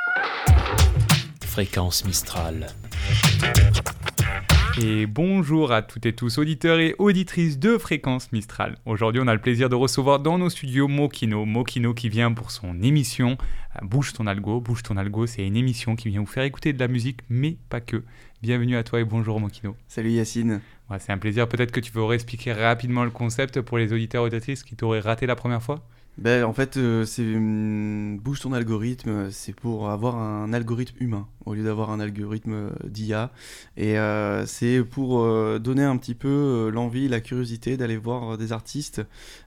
Fréquence Mistral. Et bonjour à toutes et tous, auditeurs et auditrices de Fréquence Mistral. Aujourd'hui, on a le plaisir de recevoir dans nos studios Mokino. Mokino qui vient pour son émission Bouge ton algo. Bouge ton algo, c'est une émission qui vient vous faire écouter de la musique, mais pas que. Bienvenue à toi et bonjour Mokino. Salut Yacine. Ouais, c'est un plaisir. Peut-être que tu veux expliquer rapidement le concept pour les auditeurs et auditrices qui t'auraient raté la première fois. En fait, Bouge ton algorithme, c'est pour avoir un algorithme humain au lieu d'avoir un algorithme d'IA. Et c'est pour donner un petit peu l'envie, la curiosité d'aller voir des artistes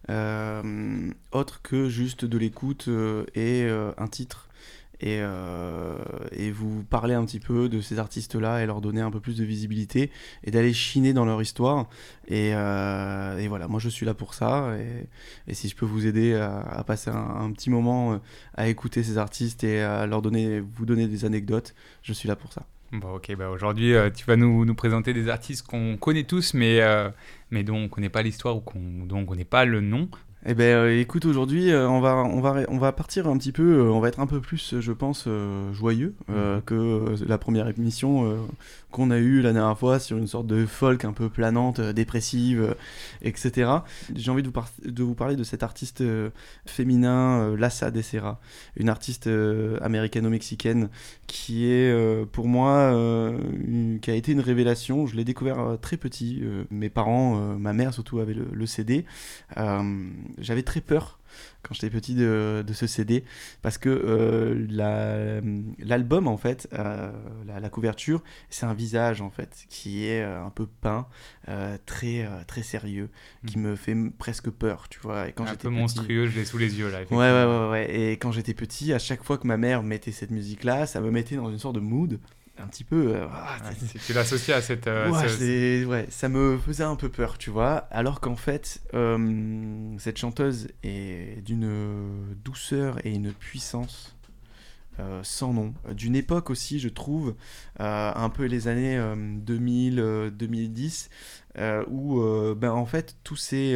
autres que juste de l'écoute et un titre. Et vous parler un petit peu de ces artistes-là et leur donner un peu plus de visibilité et d'aller chiner dans leur histoire. Et voilà, moi je suis là pour ça. Et si je peux vous aider à passer un petit moment à écouter ces artistes et à vous donner des anecdotes, je suis là pour ça. Bon, ok, aujourd'hui tu vas nous présenter des artistes qu'on connaît tous mais dont on ne connaît pas l'histoire ou dont on ne connaît pas le nom. Écoute, aujourd'hui, on va partir un petit peu, on va être un peu plus, je pense, joyeux que la première émission qu'on a eue la dernière fois sur une sorte de folk un peu planante, dépressive, etc. J'ai envie de vous parler de cet artiste féminin, Lassa de Serra, une artiste américano-mexicaine qui est, pour moi, qui a été une révélation. Je l'ai découvert très petit. Mes parents, ma mère surtout, avait le CD. J'avais très peur quand j'étais petit de ce CD parce que l'album en fait, la couverture, c'est un visage en fait qui est un peu peint, très très sérieux, qui me fait presque peur, tu vois. Et quand un peu monstrueux, je l'ai sous les yeux là. Ouais. Et quand j'étais petit, à chaque fois que ma mère mettait cette musique là, ça me mettait dans une sorte de mood un petit peu tu l'associais à cette ça me faisait un peu peur, tu vois, alors qu'en fait cette chanteuse est d'une douceur et une puissance sans nom, d'une époque aussi, je trouve, un peu les années 2000-2010 où en fait tous ces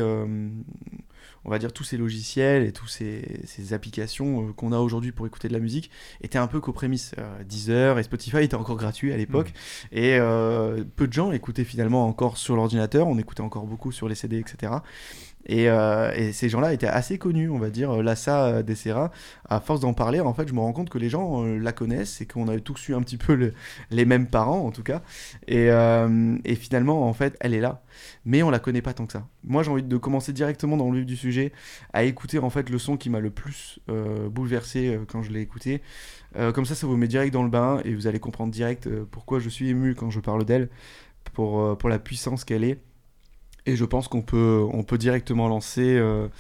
on va dire tous ces logiciels et tous ces applications qu'on a aujourd'hui pour écouter de la musique étaient un peu qu'aux prémices. Deezer et Spotify étaient encore gratuits à l'époque et peu de gens écoutaient finalement encore sur l'ordinateur, on écoutait encore beaucoup sur les CD, etc. Et ces gens-là étaient assez connus, on va dire. Lassa de Serra, à force d'en parler, en fait, je me rends compte que les gens la connaissent et qu'on a tous eu un petit peu les mêmes parents, en tout cas. Et finalement, en fait, elle est là. Mais on la connaît pas tant que ça. Moi, j'ai envie de commencer directement dans le vif du sujet, à écouter en fait le son qui m'a le plus bouleversé quand je l'ai écouté. Comme ça vous met direct dans le bain et vous allez comprendre direct pourquoi je suis ému quand je parle d'elle, pour la puissance qu'elle est. Et je pense qu'on peut directement lancer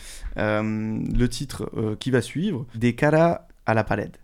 le titre qui va suivre, De cara a la pared.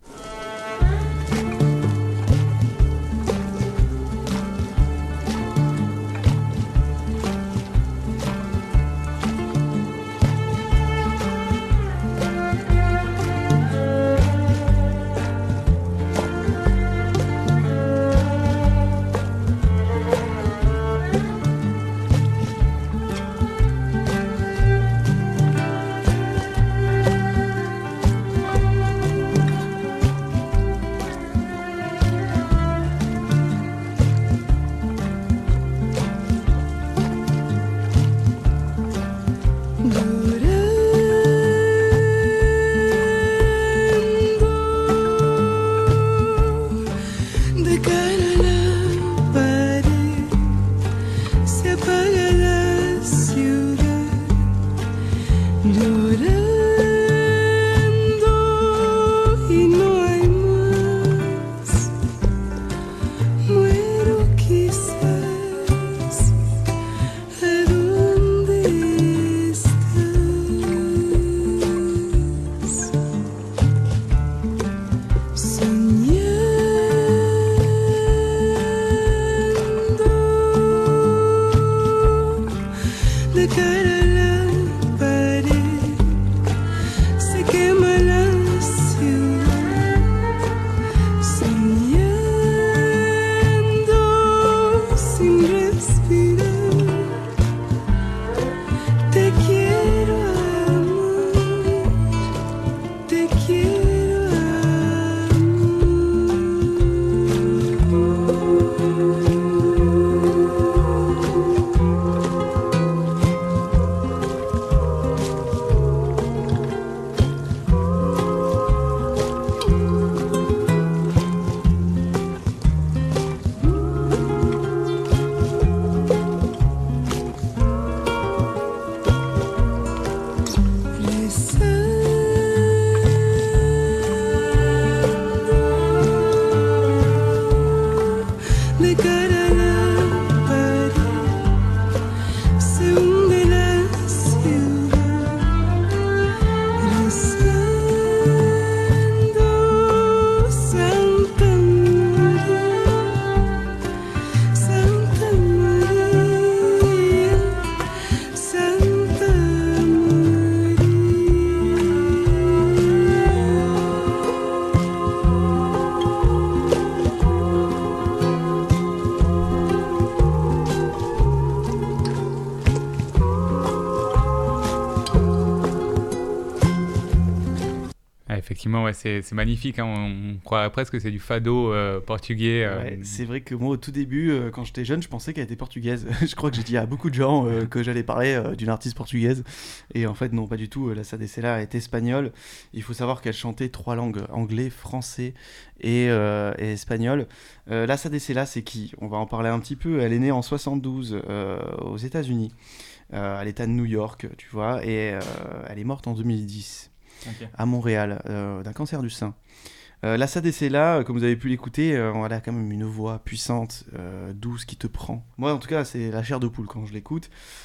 effectivement, ouais, c'est magnifique. Hein. On croirait presque que c'est du fado portugais. Ouais, c'est vrai que moi, au tout début, quand j'étais jeune, je pensais qu'elle était portugaise. Je crois que j'ai dit à beaucoup de gens que j'allais parler d'une artiste portugaise. Et en fait, non, pas du tout. La Sadecella est espagnole. Il faut savoir qu'elle chantait 3 langues, anglais, français et espagnol. La Sadecella, c'est qui? On va en parler un petit peu. Elle est née en 72 aux États-Unis, à l'État de New York, tu vois. Et elle est morte en 2010. Ok. À Montréal, d'un cancer du sein. La Sadecella, comme vous avez pu l'écouter, elle a quand même une voix puissante, douce, qui te prend. Moi, en tout cas, c'est la chair de poule quand je l'écoute.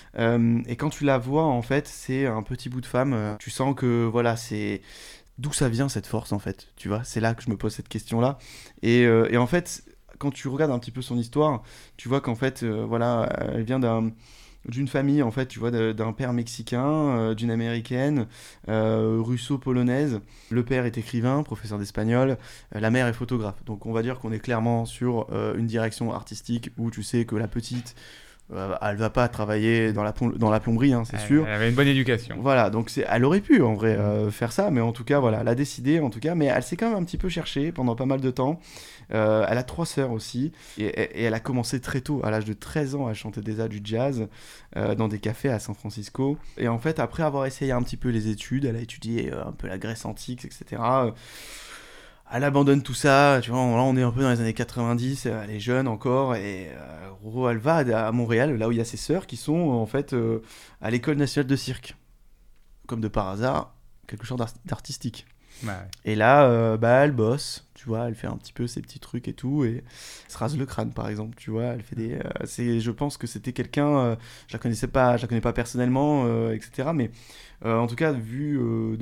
Et quand tu la vois, en fait, c'est un petit bout de femme. Tu sens que, voilà, c'est... D'où ça vient, cette force, en fait? Tu vois, c'est là que je me pose cette question-là. Et en fait, quand tu regardes un petit peu son histoire, tu vois qu'en fait, voilà, elle vient d'une famille, en fait, tu vois, d'un père mexicain, d'une américaine, russo-polonaise. Le père est écrivain, professeur d'espagnol, la mère est photographe. Donc on va dire qu'on est clairement sur une direction artistique où tu sais que la petite, elle va pas travailler dans la plomberie, hein, c'est sûr. Elle avait une bonne éducation. Voilà, donc elle aurait pu en vrai faire ça, mais en tout cas, voilà, elle a décidé, en tout cas, mais elle s'est quand même un petit peu cherchée pendant pas mal de temps. Elle a 3 sœurs aussi, et elle a commencé très tôt, à l'âge de 13 ans, à chanter déjà du jazz dans des cafés à San Francisco. Et en fait, après avoir essayé un petit peu les études, elle a étudié un peu la Grèce antique, etc. Elle abandonne tout ça, tu vois, là on est un peu dans les années 90, elle est jeune encore, et gros, elle va à Montréal, là où il y a ses sœurs, qui sont en fait à l'école nationale de cirque. Comme de par hasard, quelque chose d'artistique. Ouais. Et là, elle bosse, tu vois, elle fait un petit peu ses petits trucs et tout, et elle se rase le crâne, par exemple, tu vois, elle fait des... je pense que c'était quelqu'un, je la connais pas personnellement, etc., mais en tout cas, vu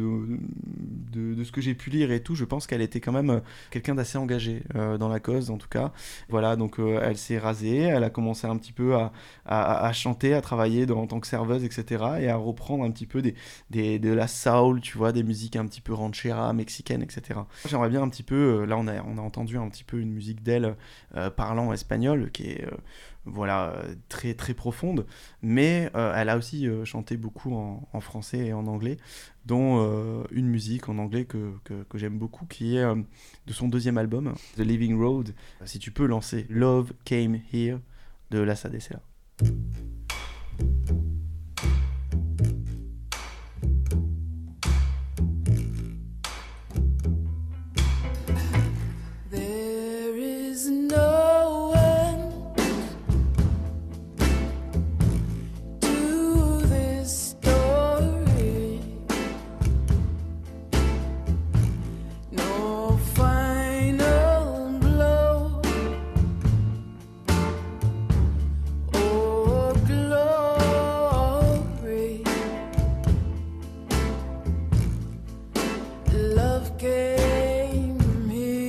de ce que j'ai pu lire et tout, je pense qu'elle était quand même quelqu'un d'assez engagé dans la cause, en tout cas. Voilà, donc elle s'est rasée, elle a commencé un petit peu à chanter, à travailler en tant que serveuse, etc., et à reprendre un petit peu de la soul, tu vois, des musiques un petit peu ranchera, mexicaines, etc. J'aimerais bien un petit peu, là on a entendu un petit peu une musique d'elle parlant espagnol, qui est... voilà, très très profonde, mais elle a aussi chanté beaucoup en français et en anglais, dont une musique en anglais que j'aime beaucoup, qui est de son 2e album, The Living Road. Si tu peux lancer Love Came Here de la Sadecella. Love came here.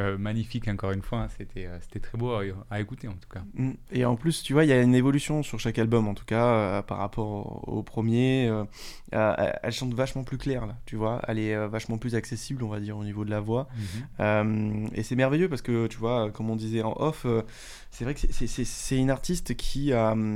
magnifique encore une fois, hein. C'était très beau à écouter en tout cas. Et en plus, tu vois, il y a une évolution sur chaque album, en tout cas, par rapport au premier. Elle chante vachement plus clair, là, tu vois. Elle est vachement plus accessible, on va dire, au niveau de la voix. Et c'est merveilleux parce que, tu vois, comme on disait en off, c'est vrai que c'est une artiste qui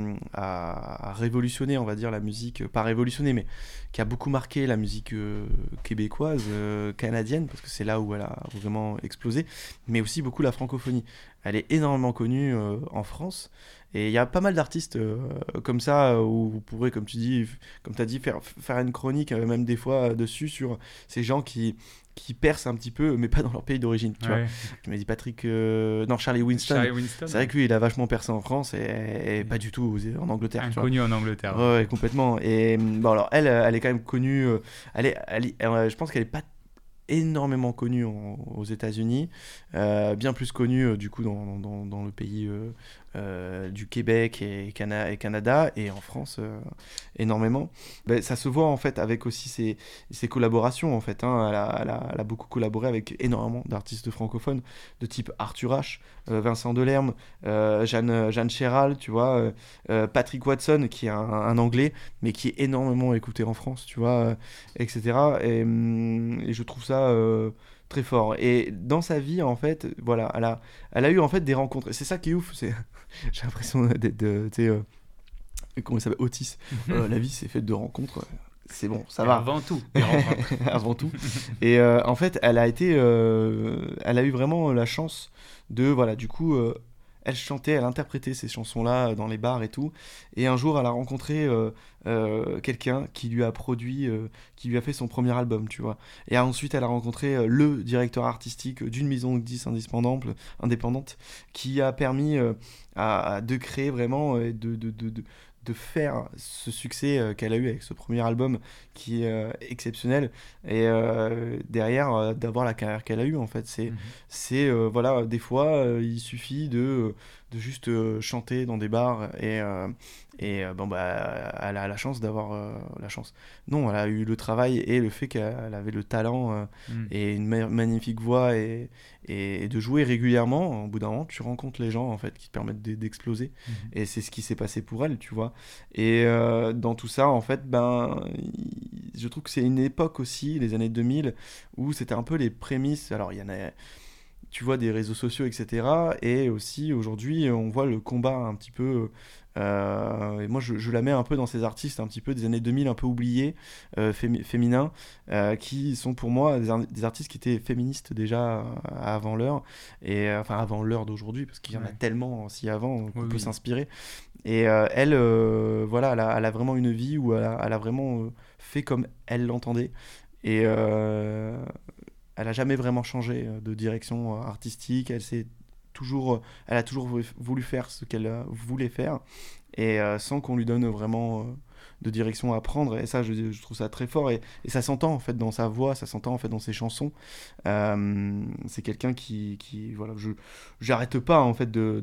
a révolutionné, on va dire, la musique. Pas révolutionné, mais qui a beaucoup marqué la musique québécoise, canadienne, parce que c'est là où elle a vraiment explosé, mais aussi beaucoup la francophonie. Elle est énormément connue en France, et il y a pas mal d'artistes comme ça, où vous pourrez, comme tu dis, comme tu as dit, faire une chronique, même des fois dessus, sur ces gens qui percent un petit peu, mais pas dans leur pays d'origine, tu vois. Je me dis Charlie Winston. C'est vrai que lui, il a vachement percé en France et pas du tout en Angleterre. Inconnu en Angleterre. Ouais, complètement. Et bon, alors elle est quand même connue. Je pense qu'elle est pas énormément connue aux États-Unis, bien plus connue du coup dans le pays du Québec et Canada, et en France énormément. Ça se voit en fait avec aussi ses collaborations en fait, hein. Elle a beaucoup collaboré avec énormément d'artistes francophones de type Arthur H, Vincent Delerme, Jeanne Chéral, tu vois, Patrick Watson qui est un anglais mais qui est énormément écouté en France, tu vois, etc. Et je trouve ça très fort. Et dans sa vie, en fait, voilà, elle a eu en fait des rencontres. Et c'est ça qui est ouf. J'ai l'impression d'être, comment il s'appelle, Otis. La vie, c'est fait de rencontres. C'est bon, ça va. Avant tout. Des rencontres. Avant tout. Et en fait, elle a eu vraiment la chance de, voilà, du coup. Elle chantait, elle interprétait ces chansons-là dans les bars et tout. Et un jour, elle a rencontré quelqu'un qui lui a produit, qui lui a fait son premier album, tu vois. Et ensuite, elle a rencontré le directeur artistique d'une maison de disques indépendante qui a permis de créer vraiment, de faire ce succès qu'elle a eu avec ce premier album qui est exceptionnel, et derrière d'avoir la carrière qu'elle a eue en fait. Voilà, des fois il suffit de juste chanter dans des bars, et bon, bah, elle a la chance d'avoir la chance. Non, elle a eu le travail et le fait qu'elle avait le talent et une magnifique voix, et de jouer régulièrement. Au bout d'un moment, tu rencontres les gens en fait qui te permettent d'exploser. Et c'est ce qui s'est passé pour elle, tu vois. Et dans tout ça, en fait, je trouve que c'est une époque aussi, les années 2000, où c'était un peu les prémices. Alors, il y en a, tu vois, des réseaux sociaux, etc. Et aussi, aujourd'hui, on voit le combat un petit peu. Et moi, je la mets un peu dans ces artistes un petit peu des années 2000, un peu oubliés, féminins, qui sont pour moi des artistes qui étaient féministes déjà avant l'heure, et enfin avant l'heure d'aujourd'hui, parce qu'il y en a tellement aussi avant qu'on peut s'inspirer. Et elle, voilà, elle a vraiment une vie où elle a vraiment fait comme elle l'entendait, et elle a jamais vraiment changé de direction artistique. Elle a toujours voulu faire ce qu'elle voulait faire, et sans qu'on lui donne vraiment de direction à prendre. Et ça, je trouve ça très fort, et ça s'entend en fait dans sa voix, ça s'entend en fait dans ses chansons. C'est quelqu'un qui voilà, j'arrête pas en fait de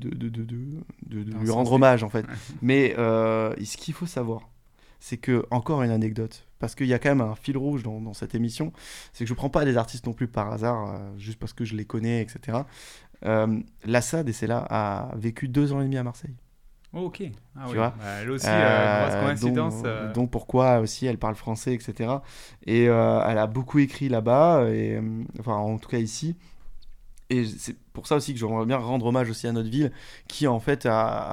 lui rendre hommage en fait. Mais ce qu'il faut savoir, c'est que, encore une anecdote, parce qu'il y a quand même un fil rouge dans cette émission, c'est que je prends pas des artistes non plus par hasard, juste parce que je les connais, etc. Lassa Dessella a vécu 2 ans et demi à Marseille. Oh, ok. Ah, tu oui. vois, elle aussi, grosse coïncidence. Donc pourquoi aussi elle parle français, etc. Et elle a beaucoup écrit là-bas, et enfin en tout cas ici. Et c'est pour ça aussi que j'aimerais bien rendre hommage aussi à notre ville, qui en fait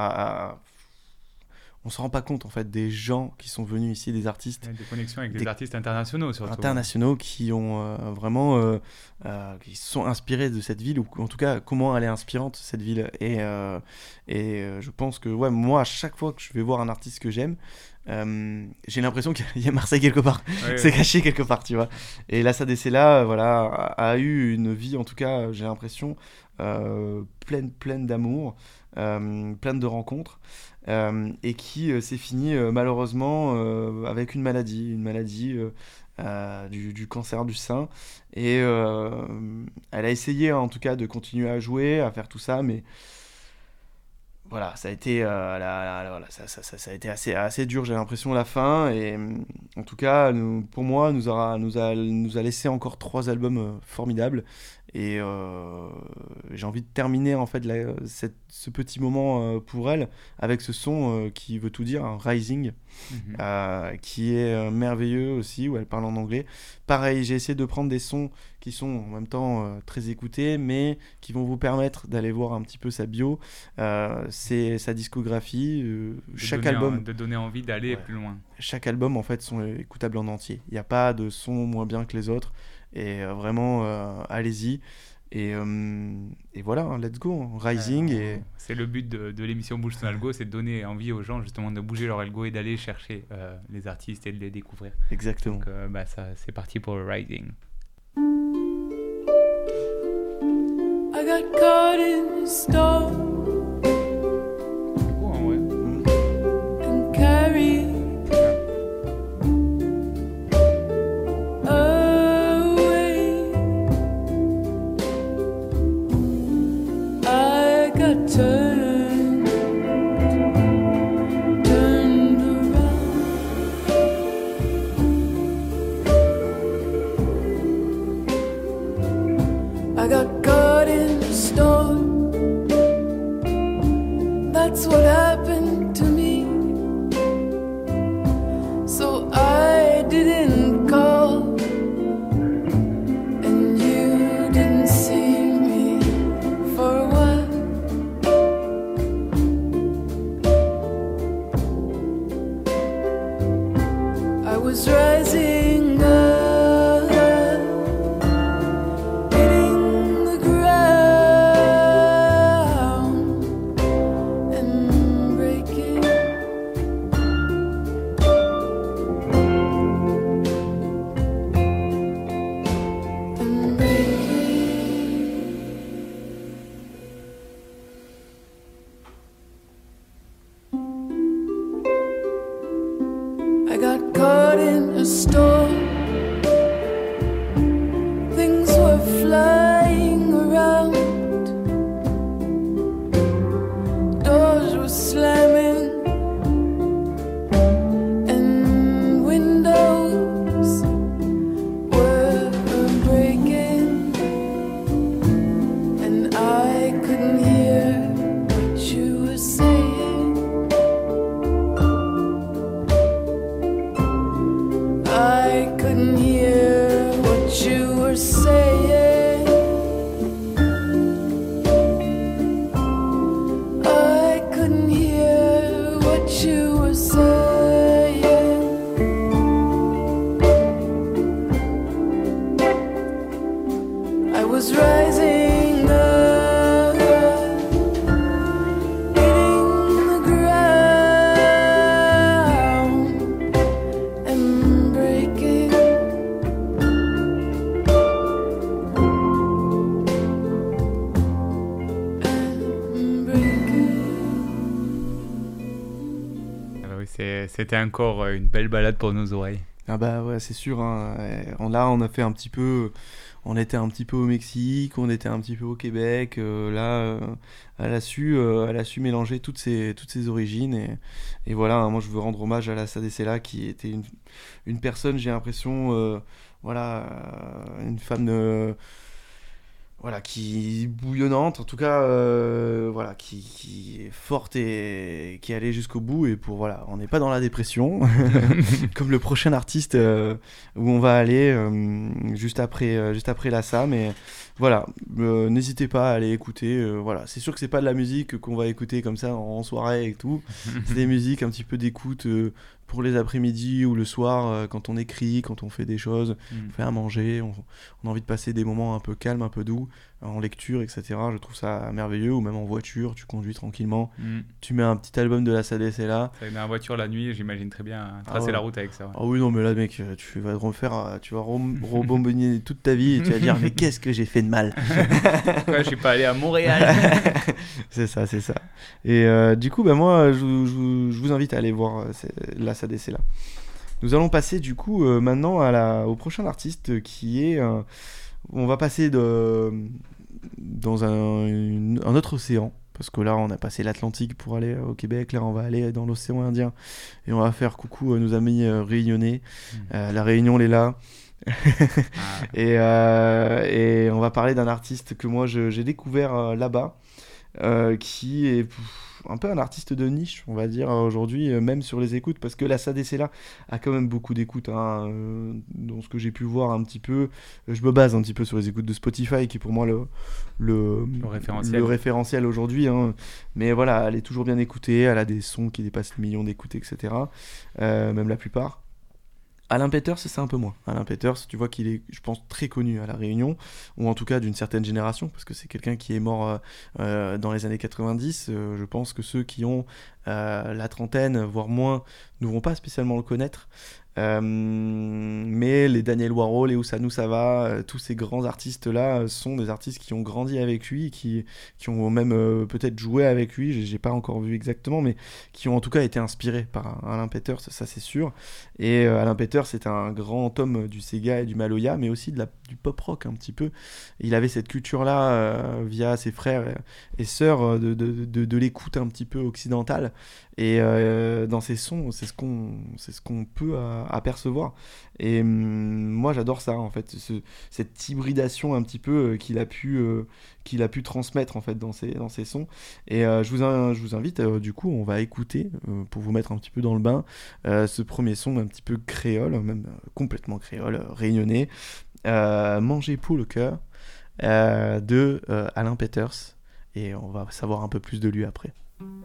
on se rend pas compte en fait des gens qui sont venus ici, des artistes, des connexions avec des artistes internationaux surtout. Internationaux qui ont vraiment qui se sont inspirés de cette ville, ou en tout cas comment elle est inspirante cette ville. Et je pense que moi, à chaque fois que je vais voir un artiste que j'aime, j'ai l'impression qu'il y a Marseille quelque part. C'est caché quelque part, tu vois. Et Lassa Dessella, voilà, a eu une vie, en tout cas j'ai l'impression, pleine d'amour, pleine de rencontres, et qui s'est finie malheureusement avec une maladie du cancer du sein. Et elle a essayé en tout cas de continuer à jouer, à faire tout ça, mais voilà, ça a été, ça a été assez dur, j'ai l'impression, à la fin. Et en tout cas, pour moi, nous a laissé encore 3 albums formidables. Et j'ai envie de terminer en fait ce petit moment pour elle avec ce son qui veut tout dire, un Rising, qui est merveilleux aussi, où elle parle en anglais. Pareil, j'ai essayé de prendre des sons qui sont en même temps très écoutés, mais qui vont vous permettre d'aller voir un petit peu sa bio, c'est sa discographie, chaque album. De donner envie d'aller plus loin. Chaque album en fait sont écoutables en entier. Il n'y a pas de son moins bien que les autres. Et vraiment, allez-y. Et voilà, hein, let's go. Hein. Rising. C'est le but de l'émission Bouge ton algo, c'est de donner envie aux gens justement de bouger leur algo et d'aller chercher les artistes et de les découvrir. Exactement. Donc ça, c'est parti pour Rising. I got caught in a storm and carried turned around. I got caught in a storm. That's what happened to me. So I didn't call, and you didn't see me for a while. I was rising up, hitting the ground and breaking. And breaking. I got caught in a storm. Things were flying around. Doors were slamming and windows were breaking, and I couldn't hear what you were saying. I couldn't hear what you were saying. I couldn't hear what you were saying. I was rising up, hitting the ground and breaking. And breaking. Alors oui, c'était encore une belle balade pour nos oreilles. Ah bah ouais, c'est sûr. Hein. Là, on a fait un petit peu... On était un petit peu au Mexique, on était un petit peu au Québec. Elle a su mélanger toutes ses origines. Et voilà, hein, moi, je veux rendre hommage à la Sadecella, qui était une personne, j'ai l'impression... une femme... voilà, qui bouillonnante, en tout cas, voilà, qui est forte et qui est allée jusqu'au bout. Et pour voilà, on n'est pas dans la dépression, comme le prochain artiste où on va aller juste après la Sam. Et voilà, n'hésitez pas à aller écouter. Voilà, c'est sûr que c'est pas de la musique qu'on va écouter comme ça en soirée et tout. C'est des musiques un petit peu d'écoute pour les après-midi ou le soir quand on écrit, quand on fait des choses, on fait à manger, on a envie de passer des moments un peu calmes, un peu doux, en lecture, etc. Je trouve ça merveilleux. Ou même en voiture, tu conduis tranquillement, tu mets un petit album de la Sadecella. Dans la voiture la nuit, j'imagine très bien tracer la route avec ça. Ouais. Ah oui, non, mais là, mec, tu vas rebonbonner toute ta vie et tu vas dire, mais qu'est-ce que j'ai fait de mal? Pourquoi je suis pas allé à Montréal? C'est ça. Et du coup, bah, moi, je vous invite à aller voir la Sadecella. Nous allons passer du coup maintenant au prochain artiste qui est... on va passer dans un autre océan. Parce que là, on a passé l'Atlantique pour aller au Québec. Là, on va aller dans l'océan Indien. Et on va faire coucou à nos amis réunionnais. La Réunion, elle est là. Et on va parler d'un artiste que moi j'ai découvert là-bas, qui est un peu un artiste de niche, on va dire, aujourd'hui, même sur les écoutes, parce que la SADC-là a quand même beaucoup d'écoutes, hein, dans ce que j'ai pu voir un petit peu. Je me base un petit peu sur les écoutes de Spotify, qui est pour moi le référentiel aujourd'hui, hein. Mais voilà, elle est toujours bien écoutée, elle a des sons qui dépassent le million d'écoutes, etc. Même la plupart. Alain Peters, c'est un peu moins. Alain Peters, tu vois qu'il est, je pense, très connu à La Réunion, ou en tout cas d'une certaine génération, parce que c'est quelqu'un qui est mort dans les années 90. Je pense que ceux qui ont la trentaine, voire moins, ne vont pas spécialement le connaître. Mais les Daniel Warhol, les Oussano Sava, tous ces grands artistes-là sont des artistes qui ont grandi avec lui, qui ont même peut-être joué avec lui, j'ai pas encore vu exactement, mais qui ont en tout cas été inspirés par Alain Peters, ça c'est sûr. Et Alain Peters c'est un grand homme du Sega et du Maloya, mais aussi du pop-rock un petit peu. Il avait cette culture-là via ses frères et sœurs de l'écoute un petit peu occidentale. Et dans ses sons, c'est ce qu'on peut apercevoir. Et moi, j'adore ça, en fait, cette hybridation un petit peu qu'il a pu transmettre en fait dans ses sons. Et je vous invite, du coup, on va écouter pour vous mettre un petit peu dans le bain ce premier son un petit peu créole, même complètement créole, réunionnais, Manger pour le cœur de Alain Peters. Et on va savoir un peu plus de lui après.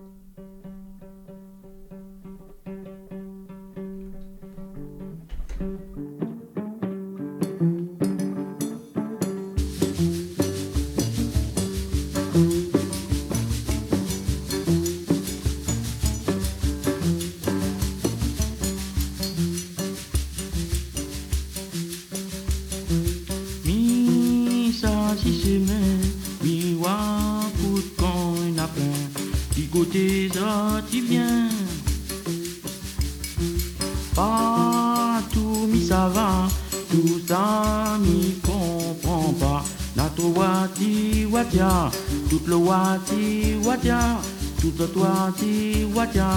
Tout le wati watia, tout le wati watia.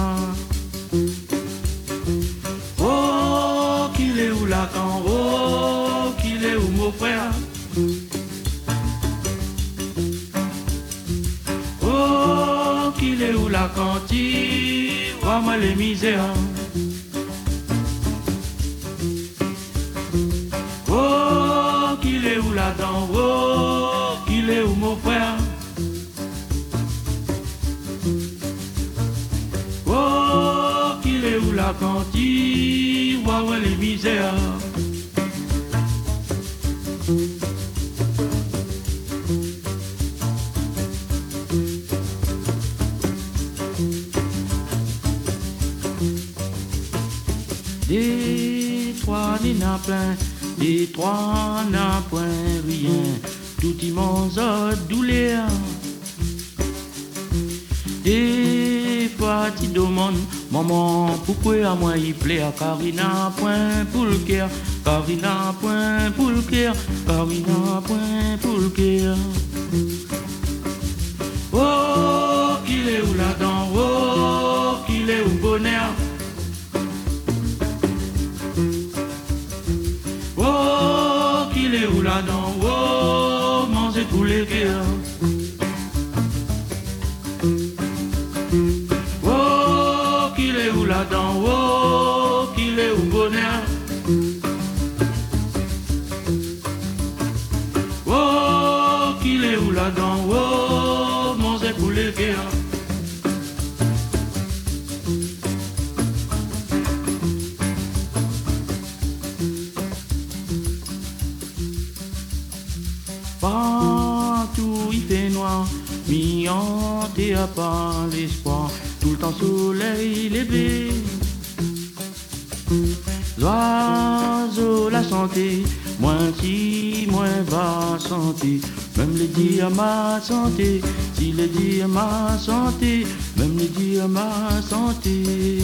Oh, qu'il est où la can, oh, qu'il est où mon frère. Oh, qu'il est où la canti, vois-moi les misères. Oh, qu'il est où la dent, oh, qu'il est où mon frère. Oh, qu'il est où la canti, ouais, les misères. Des trois n'a plein, des trois n'a point rien, tout immense douleur. Des fois tu demandes, maman, pourquoi à moi il plaît à Carina point pour le cœur, Carina point pour le cœur, Carina point pour le cœur. Oh, qu'il est où là-dedans, oh, qu'il est où bonheur. Oh, qu'il est où là-dedans, oh, manger tous les cœurs. Oh, qu'il est où là-dedans, oh, qu'il est où bonheur. Oh, qu'il est où là-dedans, oh, manger tous les cœurs. Partout il fait noir, mi-hanté à part l'espoir, tout le temps soleil levé. L'oiseau la santé, moins si, moins va santé, même les dire ma santé, si les dire ma santé, même les dire ma santé.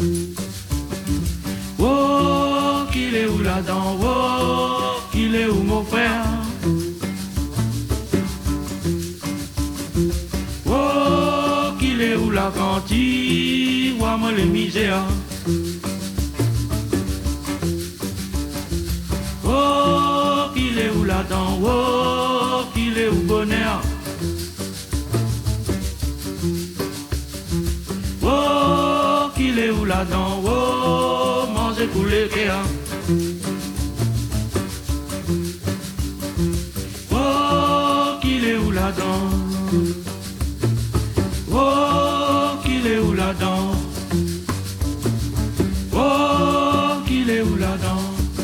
Oh, qu'il est où là-dedans, oh, qu'il est où mon frère. Oh, qu'il est où la canti, vois-moi les misères. Oh, là-dedans, oh, qu'il est au bonheur. Oh, qu'il est où là-dedans, oh, manger pour les cœurs. Oh, qu'il est où là-dedans, oh, qu'il est où là-dedans, oh, qu'il est où là-dedans,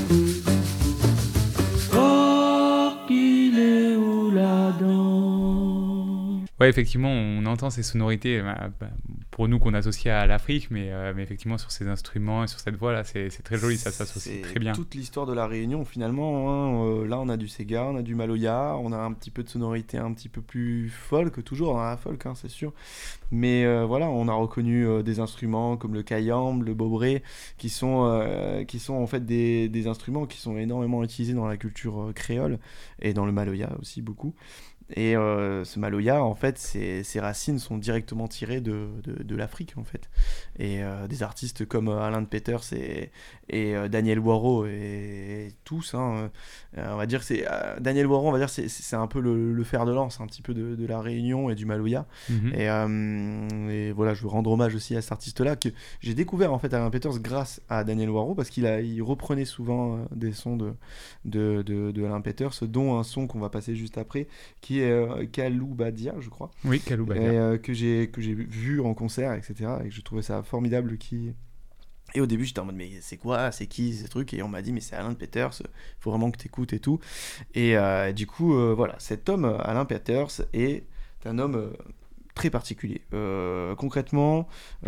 oh, qu'il est où là-dedans. Ouais, effectivement, on entend ces sonorités, pour nous qu'on associe à l'Afrique, mais effectivement sur ces instruments et sur cette voix là, c'est très joli, ça s'associe très bien. Toute l'histoire de la Réunion finalement, hein, là on a du Sega, on a du Maloya, on a un petit peu de sonorité un petit peu plus folk, toujours dans la folk, hein, c'est sûr. Mais voilà, on a reconnu des instruments comme le kayam, le bobré, qui sont en fait des instruments qui sont énormément utilisés dans la culture créole et dans le Maloya aussi beaucoup. Et ce Maloya, en fait, ses racines sont directement tirées de l'Afrique, en fait. Et des artistes comme Alan Peters et Daniel Waro et tous, hein, on va dire, Daniel Waro, on va dire, c'est un peu le fer de lance, un petit peu de la Réunion et du Maloya. Mm-hmm. Et voilà, je veux rendre hommage aussi à cet artiste-là, que j'ai découvert, en fait, Alan Peters grâce à Daniel Waro, parce il reprenait souvent des sons de Alan Peters, dont un son qu'on va passer juste après, qui est Kalou Badia, je crois. Oui, Kalou Badia. Que j'ai vu en concert, etc. Et que je trouvais ça formidable. Et au début, j'étais en mode, mais c'est quoi, c'est qui ces trucs? Et on m'a dit, mais c'est Alan Peters, faut vraiment que t'écoutes et tout. Et du coup, voilà, cet homme, Alan Peters, est un homme très particulier. Concrètement,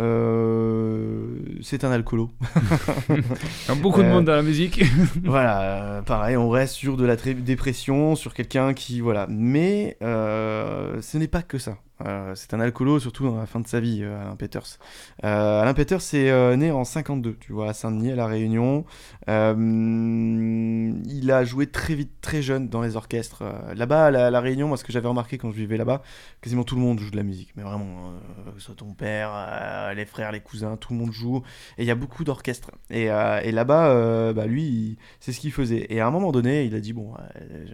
c'est un alcoolo. Beaucoup de monde dans la musique. Voilà, pareil, on reste sur de la dépression, sur quelqu'un qui... Voilà. Mais ce n'est pas que ça. C'est un alcoolo, surtout dans la fin de sa vie, Alan Peters. Alan Peters est né en 52, tu vois, à Saint-Denis, à La Réunion. Il a joué très vite, très jeune dans les orchestres. Là-bas, à la Réunion, moi, ce que j'avais remarqué quand je vivais là-bas, quasiment tout le monde joue de la musique. Mais vraiment, que ce soit ton père, les frères, les cousins, tout le monde joue. Et il y a beaucoup d'orchestres. Et là-bas, lui, c'est ce qu'il faisait. Et à un moment donné, il a dit, bon...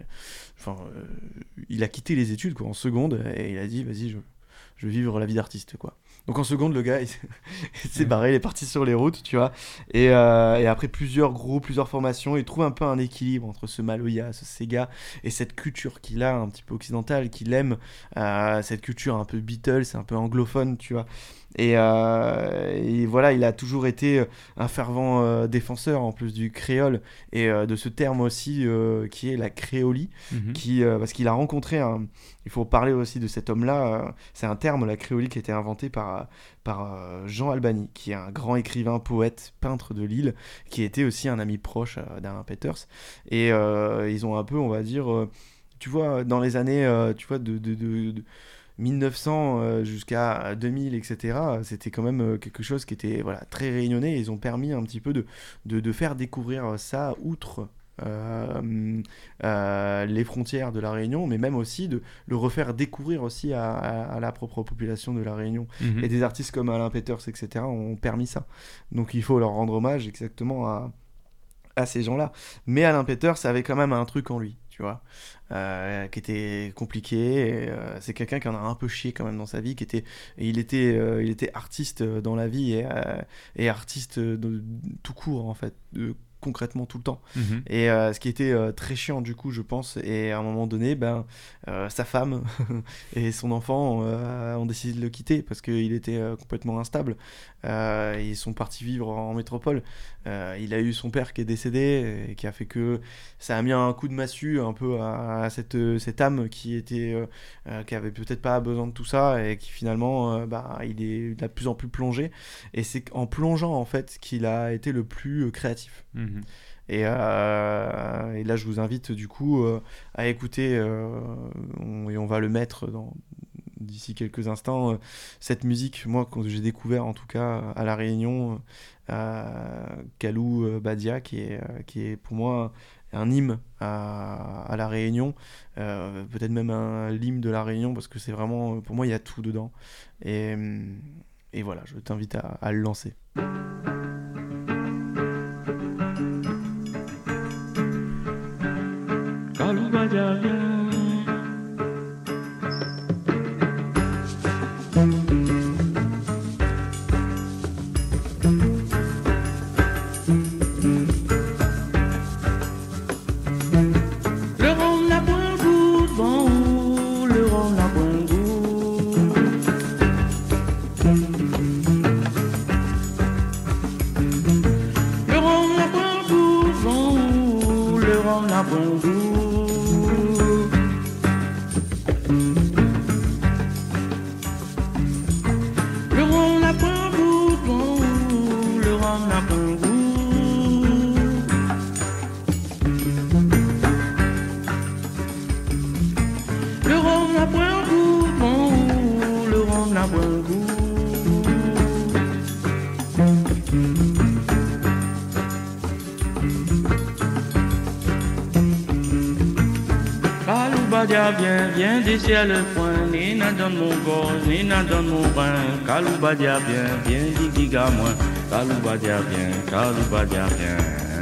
il a quitté les études quoi, en seconde et il a dit vas-y je veux vivre la vie d'artiste quoi. Donc en seconde le gars il s'est barré, il est parti sur les routes tu vois et après plusieurs formations il trouve un peu un équilibre entre ce Maloya, ce Sega et cette culture qu'il a un petit peu occidentale qu'il aime, cette culture un peu Beatles, un peu anglophone tu vois. Et voilà, il a toujours été un fervent défenseur en plus du créole et de ce terme aussi qui est la créolie, parce qu'il a rencontré il faut parler aussi de cet homme-là, c'est un terme, la créolie, qui a été inventé par Jean Albany, qui est un grand écrivain, poète, peintre de Lille, qui était aussi un ami proche d'Alain Peters. Et ils ont un peu, on va dire, tu vois, dans les années, tu vois, de 1900 jusqu'à 2000, etc., c'était quand même quelque chose qui était voilà, très réunionnais. Et ils ont permis un petit peu de faire découvrir ça outre les frontières de la Réunion, mais même aussi de le refaire découvrir aussi à la propre population de la Réunion. Et des artistes comme Alan Peters, etc., ont permis ça. Donc il faut leur rendre hommage exactement à ces gens-là. Mais Alan Peters avait quand même un truc en lui, tu vois. Qui était compliqué et, c'est quelqu'un qui en a un peu chié quand même dans sa vie, il était artiste dans la vie et artiste tout court en fait, concrètement tout le temps. Et ce qui était très chiant du coup je pense, et à un moment donné sa femme et son enfant ont décidé de le quitter parce qu'il était complètement instable. Ils sont partis vivre en métropole. Il a eu son père qui est décédé et qui a fait que ça a mis un coup de massue un peu à cette âme qui avait peut-être pas besoin de tout ça et qui finalement il est de plus en plus plongé, et c'est en plongeant en fait qu'il a été le plus créatif. Et là je vous invite du coup à écouter et on va le mettre d'ici quelques instants, cette musique, moi quand j'ai découvert en tout cas à La Réunion, Kalou Badia qui est pour moi un hymne à La Réunion, peut-être même l'hymne de La Réunion, parce que c'est vraiment, pour moi il y a tout dedans, et voilà, je t'invite à le lancer. Kaloubadia vient. Le rhum n'a point le goût de bon, le rhum n'a point le goût. Le rhum n'a point le goût de bon, le rhum n'a point le goût. Le rhum n'a point le goût de bon, le rhum n'a point le goût. Le rhum n'a point le goût de bon, le rhum n'a point le goût. Kaloubadia viens desserre le poing, Nina donne mon gorge, Nina donne mon bain. Kaloubadia viens, diga moi. Kaloubadia viens.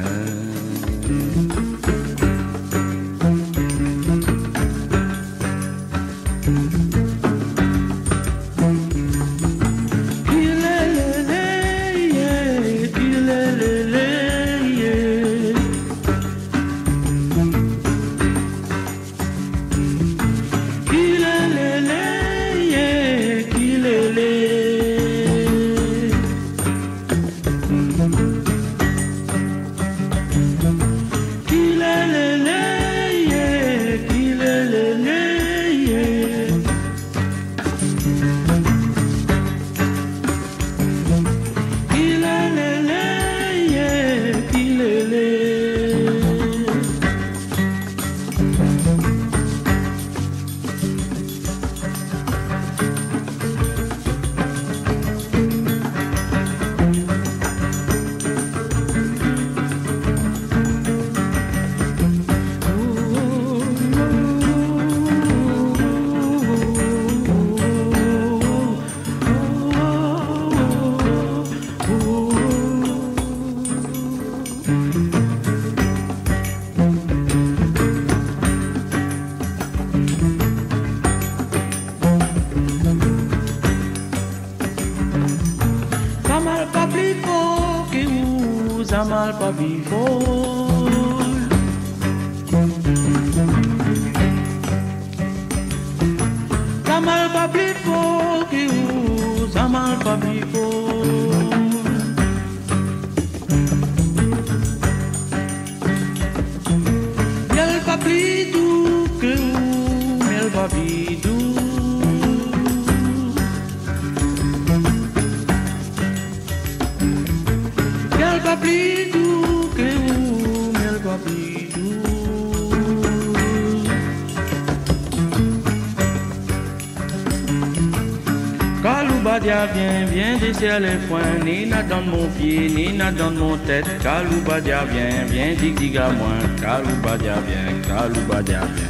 Zamal pa plifo que ou zamal pa vifo. Zamal pa plifo que ou zamal pa vifo. Miel pa plidou que ou miel pa bidou. Miel pa plidou que ou miel pa bidou. Kaloubadia viens desserre les poings, Nina donne mon pied, Nina donne mon tête. Kaloubadia viens diga moi. Kaloubadia viens.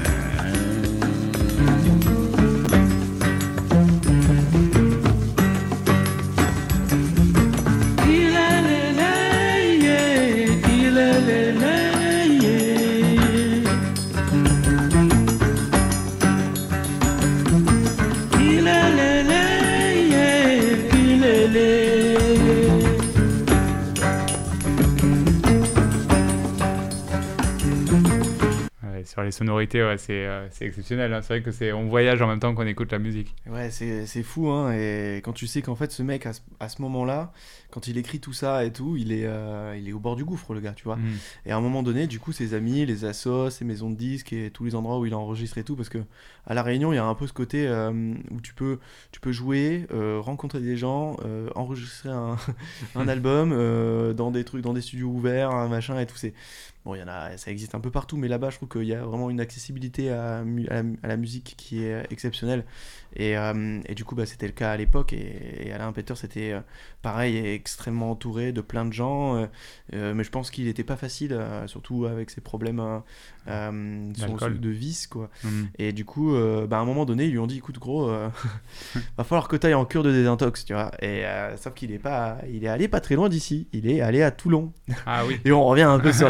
Sur les sonorités, ouais, c'est exceptionnel. Hein. C'est vrai que on voyage en même temps qu'on écoute la musique. Ouais, c'est fou, hein. Et quand tu sais qu'en fait, ce mec, à ce moment-là, quand il écrit tout ça et tout, il est au bord du gouffre, le gars, tu vois. Et à un moment donné, du coup, ses amis, les assos, ses maisons de disques et tous les endroits où il a enregistré tout, parce que à La Réunion, il y a un peu ce côté où tu peux jouer, rencontrer des gens, enregistrer un album dans des trucs, dans des studios ouverts, un machin et tout. Bon, ça existe un peu partout, mais là-bas, je trouve qu'il y a vraiment une accessibilité à la musique qui est exceptionnelle. Et du coup, c'était le cas à l'époque. Et Alain Peter, c'était pareil, extrêmement entouré de plein de gens. Mais je pense qu'il n'était pas facile, surtout avec ses problèmes de vice, quoi. Et du coup, à un moment donné, ils lui ont dit, écoute, gros, va falloir que tu ailles en cure de désintox, tu vois. Et sauf qu'il est allé pas très loin d'ici. Il est allé à Toulon. Ah oui. Et on revient un peu sur la même ligne.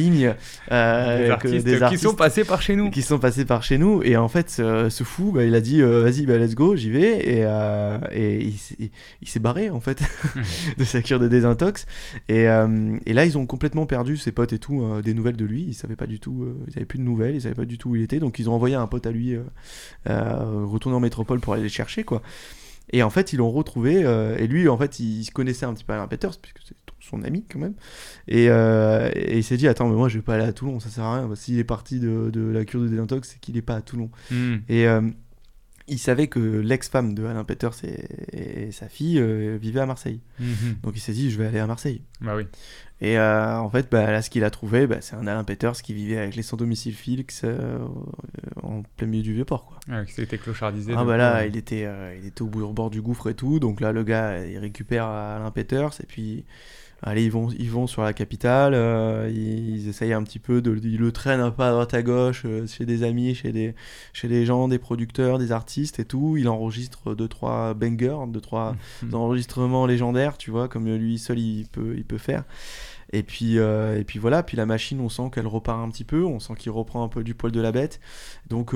lignes Des artistes des qui sont passés par chez nous. qui sont passés par chez nous. Et en fait, ce fou, bah, il a dit vas-y, bah, let's go, j'y vais. Et il s'est barré en fait de sa cure de désintox. Et là, ils ont complètement perdu, ses potes et tout, des nouvelles de lui. Ils savaient pas du tout, ils avaient plus de nouvelles, ils savaient pas du tout où il était. Donc ils ont envoyé un pote à lui retourner en métropole pour aller le chercher, quoi. Et en fait, ils l'ont retrouvé. Et lui, en fait, il se connaissait un petit peu Alain Peters, puisque c'est son ami quand même. Et il s'est dit attends, mais moi je vais pas aller à Toulon, ça sert à rien. S'il est parti de la cure de désintox, c'est qu'il est pas à Toulon. Et il savait que l'ex-femme de Alain Peters et sa fille vivaient à Marseille. Donc il s'est dit je vais aller à Marseille. Bah oui. Et en fait, bah, là, ce qu'il a trouvé, bah, c'est un Alain Peters qui vivait avec les sans-domicile fixe en plein milieu du Vieux-Port, quoi. Ouais, qui était clochardisé. Ah bah là, il était au bord du gouffre et tout. Donc là, le gars, il récupère Alain Peters et puis, allez, ils vont sur la capitale. Ils essayent un petit peu ils le traînent un peu à droite à gauche chez des amis, chez des gens, des producteurs, des artistes et tout. Il enregistre 2-3 bangers, 2-3 enregistrements légendaires, tu vois, comme lui seul il peut faire. Et puis voilà, puis la machine, on sent qu'elle repart un petit peu, on sent qu'il reprend un peu du poil de la bête. Donc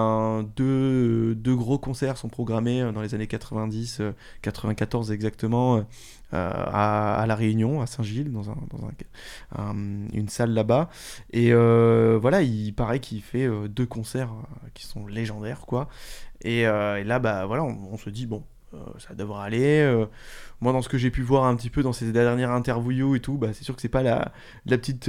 deux gros concerts sont programmés dans les années 90, 94 exactement, à La Réunion, à Saint-Gilles, dans une salle là-bas. Et voilà, il paraît qu'il fait 2 concerts qui sont légendaires, quoi. Et là, bah voilà, on se dit bon, ça devrait aller. Moi, dans ce que j'ai pu voir un petit peu dans ces dernières interviews et tout, bah, c'est sûr que c'est pas la petite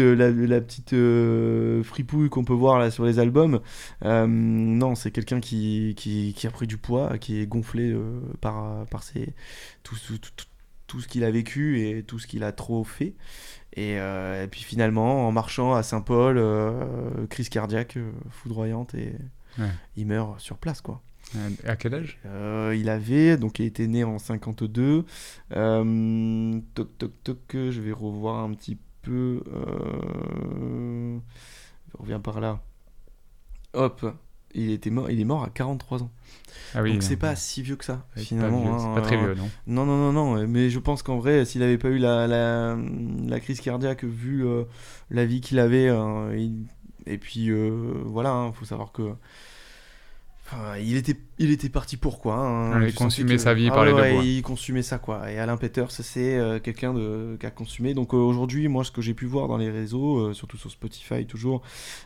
fripouille qu'on peut voir là sur les albums. Non, c'est quelqu'un qui a pris du poids, qui est gonflé par tout ce qu'il a vécu et tout ce qu'il a trop fait. Et puis finalement, en marchant à Saint-Paul, crise cardiaque foudroyante et il meurt sur place, quoi. À quel âge ? Il était né en 52. Je vais revoir un petit peu. On revient par là. Hop, il est mort à 43 ans. Ah oui, donc c'est pas si vieux que ça, c'est finalement. c'est pas très vieux, non ? Non. Mais je pense qu'en vrai, s'il avait pas eu la crise cardiaque, vu la vie qu'il avait, et puis voilà, faut savoir que. Il était parti pour quoi, hein. Il consumait sa vie par les deux bouts. Il consumait ça, quoi. Et Alain Peters, c'est quelqu'un qui a consumé. Donc aujourd'hui, moi, ce que j'ai pu voir dans les réseaux, surtout sur Spotify toujours,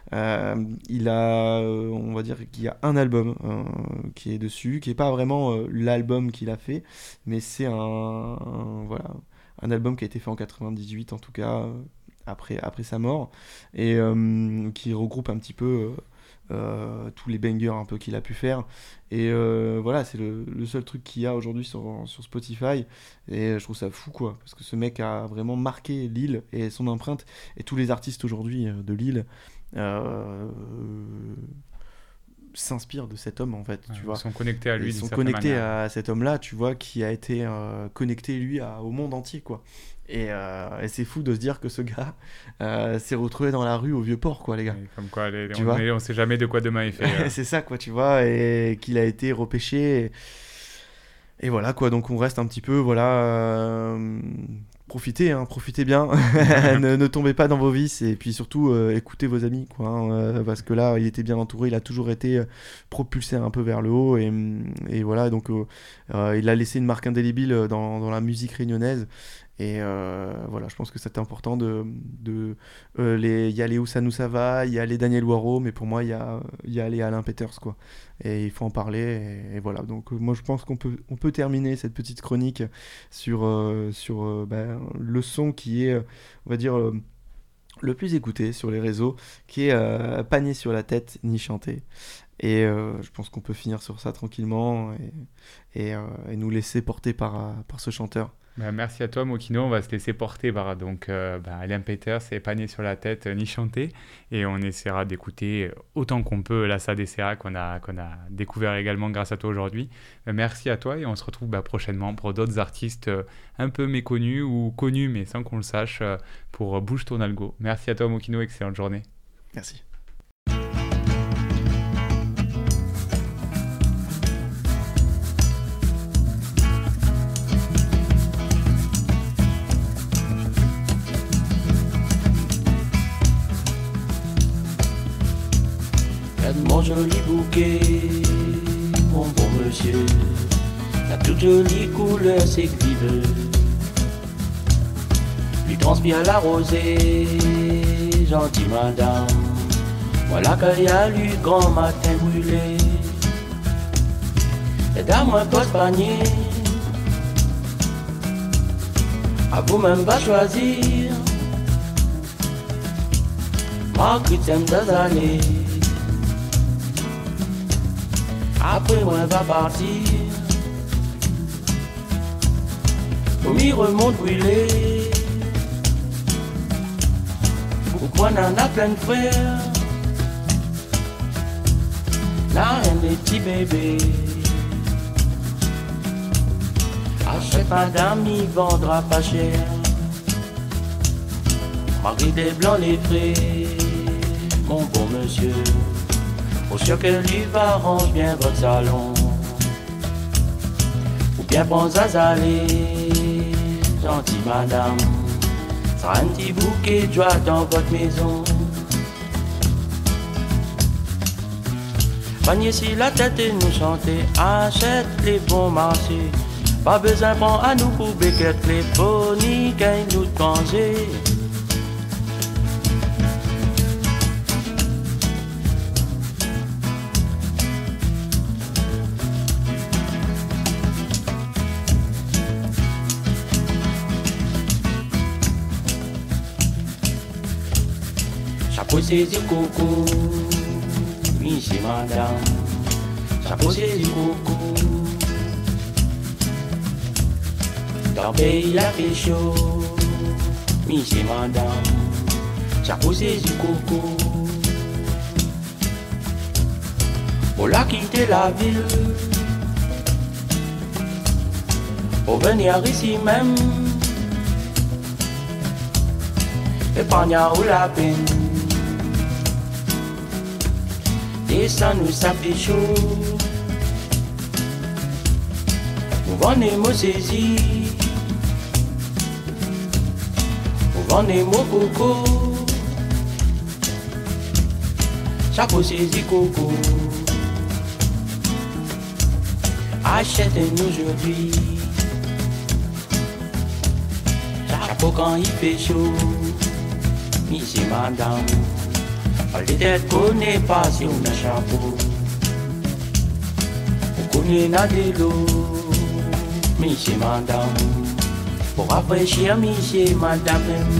on va dire qu'il y a un album qui est dessus, qui est pas vraiment l'album qu'il a fait, mais c'est un album qui a été fait en 98 en tout cas, après sa mort, et qui regroupe un petit peu tous les bangers un peu qu'il a pu faire. Et voilà, c'est le seul truc qu'il y a aujourd'hui sur Spotify, et je trouve ça fou, quoi, parce que ce mec a vraiment marqué Lille et son empreinte, et tous les artistes aujourd'hui de Lille s'inspirent de cet homme, en fait, tu vois. Ils sont connectés à lui. Ils sont connectés à cet homme-là, tu vois, qui a été connecté, lui, au monde entier, quoi. Et c'est fou de se dire que ce gars s'est retrouvé dans la rue au Vieux-Port, quoi, les gars. Et comme quoi, on sait jamais de quoi demain est fait. C'est ça, quoi, tu vois, et qu'il a été repêché. Et voilà, quoi, donc on reste un petit peu, voilà, profitez bien, ne tombez pas dans vos vices, et puis surtout écoutez vos amis, quoi, parce que là, il était bien entouré, il a toujours été propulsé un peu vers le haut, et voilà, donc il a laissé une marque indélébile dans la musique réunionnaise. Et voilà, je pense que c'est important il y a les Où ça nous ça va, il y a les Daniel Waro, mais pour moi il y a les Alain Peters, quoi, et il faut en parler, et voilà. Donc moi je pense qu'on peut terminer cette petite chronique sur le son qui est, on va dire, le plus écouté sur les réseaux, qui est Panier sur la tête ni chanté. Et je pense qu'on peut finir sur ça tranquillement, et nous laisser porter par ce chanteur. Merci à toi, Mokino. On va se laisser porter par Alain Peters et Panier sur la tête ni chanter, et on essaiera d'écouter autant qu'on peut la SADCA qu'on a découvert également grâce à toi aujourd'hui. Merci à toi, et on se retrouve prochainement pour d'autres artistes un peu méconnus ou connus mais sans qu'on le sache, pour Bouge ton algo. Merci à toi, Mokino, excellente journée. Merci. Faites mon joli bouquet, mon bon monsieur. La toute jolie couleur c'est que vive. Lui transpire la rosée, gentille madame. Voilà qu'il y a lu grand matin brûlé. Et dans mon poste panier, à vous-même va choisir. Marguerite aime des années. Après moi va partir. Au m'y remonte brûlé. Pourquoi n'en a plein de frères? Là un des petits bébés. Achète madame, il vendra pas cher. Marguerite des blancs les frais, mon bon monsieur. Au sûr que lui va range bien votre salon. Ou bien prends à aller, gentille madame. Sera un petit bouquet de joie dans votre maison. Panier si la tête et nous chanter, achète les bons marchés. Pas besoin prendre à nous pour béquette les bonnies gagne nous de manger. Chapeau c'est du coco, oui c'est madame. Chapeau c'est du coco. Dans le pays il a fait chaud, oui c'est madame. Chapeau c'est du coco. Pour la quitter la ville, pour venir ici même, et pas ou la peine. Et ça nous ça fait chaud. Vous vendez mots saisis, vous vendez mots coco. Chapeau saisi coco. Achetez-nous aujourd'hui. Chapeau quand il fait chaud. Ici madame. Les têtes connaît pas si on a chapeau. On connaît n'a de l'eau. Monsieur madame. Pour rafraîchir monsieur madame.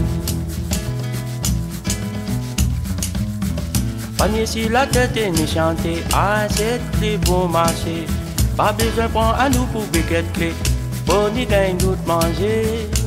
Panier si la tête est méchantée, achète les bons marchés. Pas besoin de prendre à nous pour béquette clé. Bonne gagne d'autres manger.